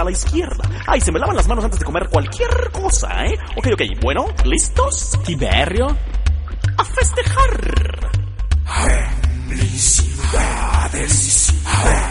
a la izquierda. Ay, se me lavan las manos antes de comer cualquier cosa, ¿eh? Ok, bueno, ¿listos? Tiberio, ¡a festejar! Felicidades.